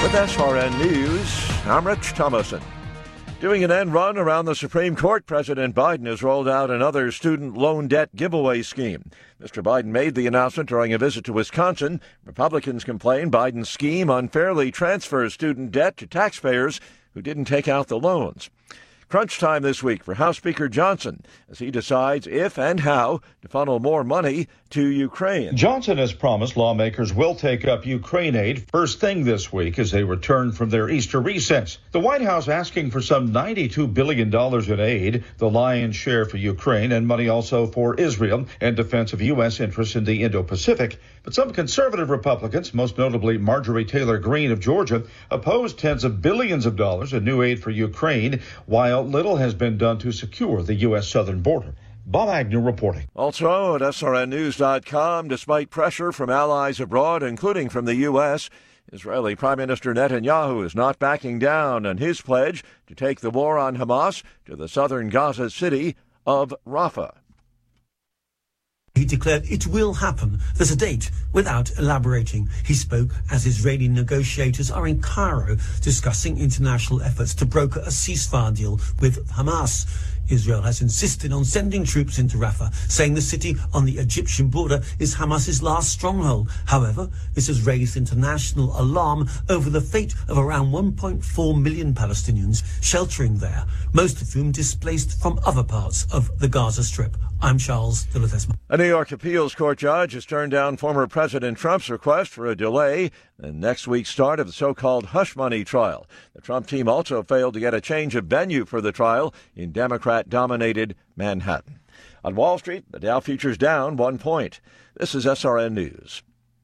With SRN News, I'm Rich Thomason. Doing an end run around the Supreme Court, President Biden has rolled out another student loan debt giveaway scheme. Mr. Biden made the announcement during a visit to Wisconsin. Republicans complain Biden's scheme unfairly transfers student debt to taxpayers who didn't take out the loans. Crunch time this week for House Speaker Johnson as he decides if and how to funnel more money to Ukraine. Johnson has promised lawmakers will take up Ukraine aid first thing this week as they return from their Easter recess. The White House asking for some $92 billion in aid, the lion's share for Ukraine, and money also for Israel and defense of U.S. interests in the Indo-Pacific. But some conservative Republicans, most notably Marjorie Taylor Greene of Georgia, opposed tens of billions of dollars in new aid for Ukraine, while little has been done to secure the U.S. southern border. Bob Agnew reporting. Also at SRNnews.com, despite pressure from allies abroad, including from the U.S., Israeli Prime Minister Netanyahu is not backing down on his pledge to take the war on Hamas to the southern Gaza city of Rafah. He declared it will happen. There's a date without elaborating. He spoke as Israeli negotiators are in Cairo discussing international efforts to broker a ceasefire deal with Hamas. Israel has insisted on sending troops into Rafah, saying the city on the Egyptian border is Hamas's last stronghold. However, this has raised international alarm over the fate of around 1.4 million Palestinians sheltering there, most of whom displaced from other parts of the Gaza Strip. I'm Charles de Ledesma. A New York appeals court judge has turned down former President Trump's request for a delay in next week's start of the so-called hush money trial. The Trump team also failed to get a change of venue for the trial in Democrat-dominated Manhattan. On Wall Street, the Dow futures down 1 point. This is SRN News.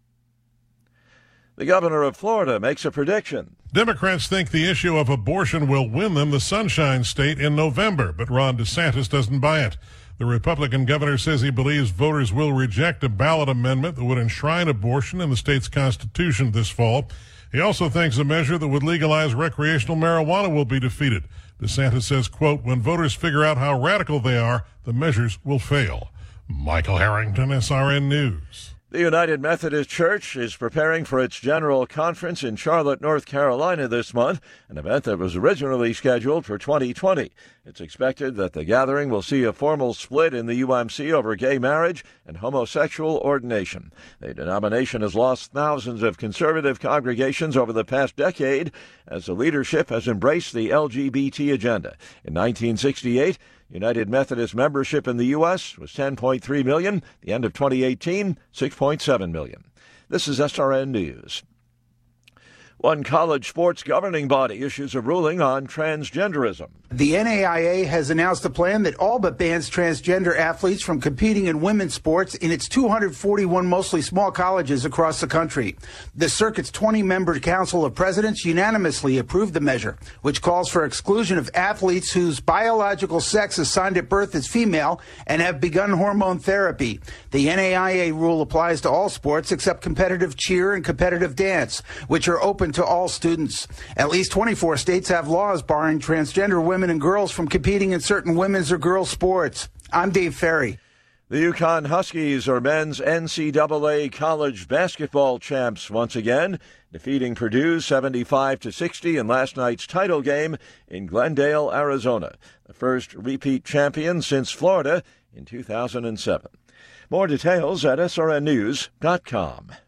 The governor of Florida makes a prediction. Democrats think the issue of abortion will win them the Sunshine State in November, but Ron DeSantis doesn't buy it. The Republican governor says he believes voters will reject a ballot amendment that would enshrine abortion in the state's constitution this fall. He also thinks a measure that would legalize recreational marijuana will be defeated. DeSantis says, quote, when voters figure out how radical they are, the measures will fail. Michael Harrington, SRN News. The United Methodist Church is preparing for its General Conference in Charlotte, North Carolina this month, an event that was originally scheduled for 2020. It's expected that the gathering will see a formal split in the UMC over gay marriage and homosexual ordination. The denomination has lost thousands of conservative congregations over the past decade as the leadership has embraced the LGBT agenda. In 1968, United Methodist membership in the U.S. was 10.3 million. The end of 2018, 6.7 million. This is SRN News. One college sports governing body issues a ruling on transgenderism. The NAIA has announced a plan that all but bans transgender athletes from competing in women's sports in its 241 mostly small colleges across the country. The circuit's 20-member Council of Presidents unanimously approved the measure, which calls for exclusion of athletes whose biological sex assigned at birth is female and have begun hormone therapy. The NAIA rule applies to all sports except competitive cheer and competitive dance, which are open to all students. At least 24 states have laws barring transgender women and girls from competing in certain women's or girls' sports. I'm Dave Ferry. The UConn Huskies are men's NCAA college basketball champs once again, defeating Purdue 75-60 in last night's title game in Glendale, Arizona, the first repeat champion since Florida in 2007. More details at srnnews.com.